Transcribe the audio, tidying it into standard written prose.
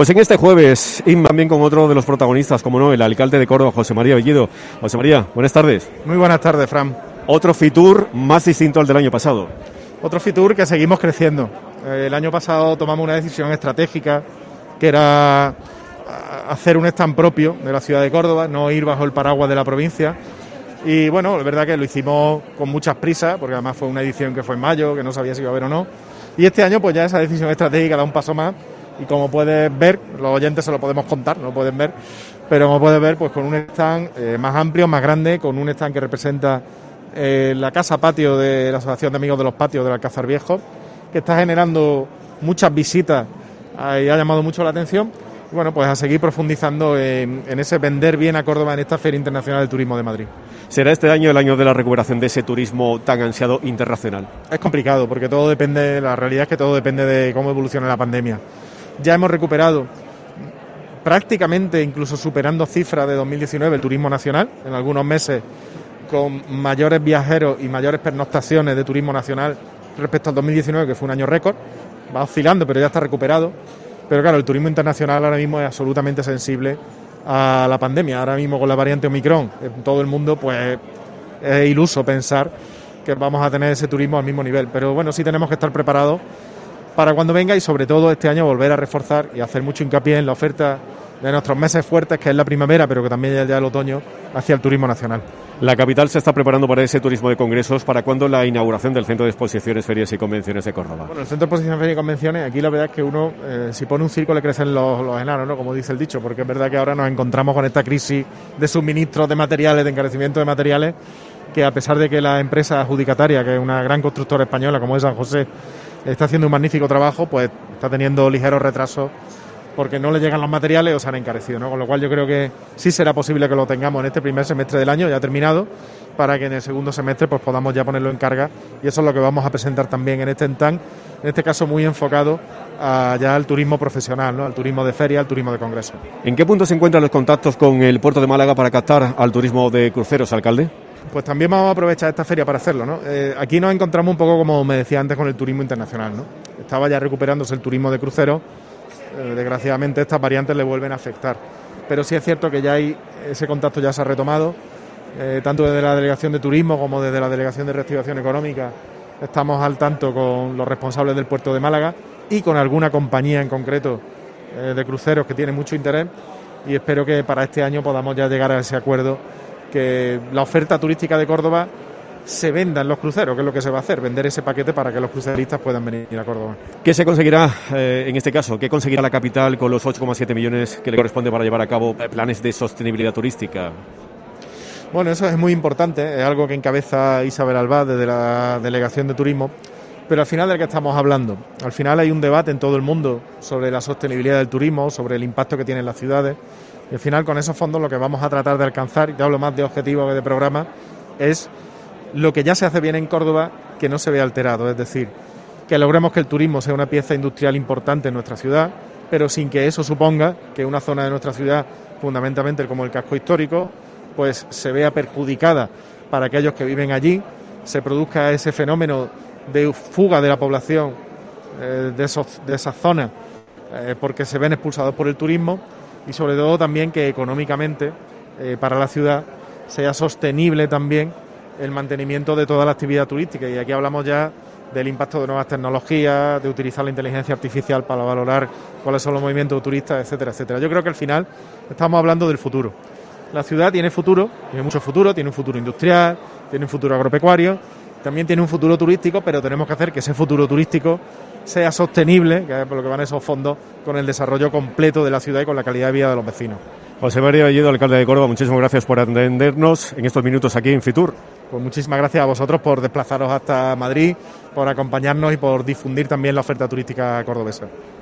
Pues en este jueves, y también con otro de los protagonistas, como no, el alcalde de Córdoba, José María Bellido. José María, buenas tardes. Muy buenas tardes, Fran. Otro Fitur más distinto al del año pasado. Otro Fitur que seguimos creciendo. El año pasado tomamos una decisión estratégica, que era hacer un stand propio de la ciudad de Córdoba, no ir bajo el paraguas de la provincia. Y bueno, es verdad que lo hicimos con muchas prisas, porque además fue una edición que fue en mayo, que no sabía si iba a haber o no. Y este año pues ya esa decisión estratégica da un paso más. Y como puedes ver, los oyentes se lo podemos contar, no lo pueden ver, pero como puedes ver, pues con un stand más amplio, más grande, con un stand que representa la casa patio de la Asociación de Amigos de los Patios del Alcázar Viejo, que está generando muchas visitas y ha llamado mucho la atención. Y bueno, pues a seguir profundizando en ese vender bien a Córdoba en esta Feria Internacional del Turismo de Madrid. ¿Será este año el año de la recuperación de ese turismo tan ansiado internacional? Es complicado, porque todo depende, la realidad es que todo depende de cómo evolucione la pandemia. Ya hemos recuperado prácticamente, incluso superando cifras de 2019, el turismo nacional, en algunos meses con mayores viajeros y mayores pernoctaciones de turismo nacional respecto al 2019, que fue un año récord. Va oscilando, pero ya está recuperado. Pero claro, el turismo internacional ahora mismo es absolutamente sensible a la pandemia. Ahora mismo con la variante Omicron, en todo el mundo, pues es iluso pensar que vamos a tener ese turismo al mismo nivel. Pero bueno, sí tenemos que estar preparados para cuando venga y sobre todo este año volver a reforzar y hacer mucho hincapié en la oferta de nuestros meses fuertes, que es la primavera, pero que también ya el otoño, hacia el turismo nacional. La capital se está preparando para ese turismo de congresos. ¿Para cuándo la inauguración del Centro de Exposiciones, Ferias y Convenciones de Córdoba? Bueno, el Centro de Exposiciones, Ferias y Convenciones, aquí la verdad es que uno, si pone un circo le crecen los enanos, ¿no? Como dice el dicho, porque es verdad que ahora nos encontramos con esta crisis de suministros de materiales, de encarecimiento de materiales, que a pesar de que la empresa adjudicataria, que es una gran constructora española como es San José, está haciendo un magnífico trabajo, pues está teniendo ligeros retrasos porque no le llegan los materiales o se han encarecido, ¿no? Con lo cual yo creo que sí será posible que lo tengamos en este primer semestre del año, ya terminado, para que en el segundo semestre pues podamos ya ponerlo en carga, y eso es lo que vamos a presentar también en este stand, en este caso muy enfocado ya al turismo profesional, ¿no? Al turismo de feria, al turismo de congreso. ¿En qué punto se encuentran los contactos con el puerto de Málaga para captar al turismo de cruceros, alcalde? Pues también vamos a aprovechar esta feria para hacerlo, ¿no? Aquí nos encontramos un poco, como me decía antes, con el turismo internacional, ¿no? Estaba ya recuperándose el turismo de cruceros. Desgraciadamente estas variantes le vuelven a afectar, pero sí es cierto que ya hay ese contacto, ya se ha retomado, tanto desde la Delegación de Turismo como desde la Delegación de Reactivación Económica. Estamos al tanto con los responsables del puerto de Málaga y con alguna compañía en concreto de cruceros que tiene mucho interés, y espero que para este año podamos ya llegar a ese acuerdo, que la oferta turística de Córdoba se venda en los cruceros, que es lo que se va a hacer, vender ese paquete para que los cruceristas puedan venir a Córdoba. ¿Qué se conseguirá en este caso? ¿Qué conseguirá la capital con los 8,7 millones que le corresponde para llevar a cabo planes de sostenibilidad turística? Bueno, eso es muy importante, es algo que encabeza Isabel Albaz desde la Delegación de Turismo, pero al final del que estamos hablando. Al final hay un debate en todo el mundo sobre la sostenibilidad del turismo, sobre el impacto que tiene en las ciudades, y al final con esos fondos lo que vamos a tratar de alcanzar, y te hablo más de objetivos que de programas, es lo que ya se hace bien en Córdoba, que no se vea alterado, es decir, que logremos que el turismo sea una pieza industrial importante en nuestra ciudad, pero sin que eso suponga que una zona de nuestra ciudad, fundamentalmente como el casco histórico, pues se vea perjudicada para aquellos que viven allí, se produzca ese fenómeno de fuga de la población de esas zonas porque se ven expulsados por el turismo, y sobre todo también que económicamente para la ciudad sea sostenible también el mantenimiento de toda la actividad turística. Y aquí hablamos ya del impacto de nuevas tecnologías, de utilizar la inteligencia artificial para valorar cuáles son los movimientos de turistas, etcétera, etcétera. Yo creo que al final estamos hablando del futuro. La ciudad tiene futuro, tiene mucho futuro, tiene un futuro industrial, tiene un futuro agropecuario, también tiene un futuro turístico, pero tenemos que hacer que ese futuro turístico sea sostenible, que es por lo que van esos fondos, con el desarrollo completo de la ciudad y con la calidad de vida de los vecinos. José María Bellido, alcalde de Córdoba, muchísimas gracias por atendernos en estos minutos aquí en Fitur. Pues muchísimas gracias a vosotros por desplazaros hasta Madrid, por acompañarnos y por difundir también la oferta turística cordobesa.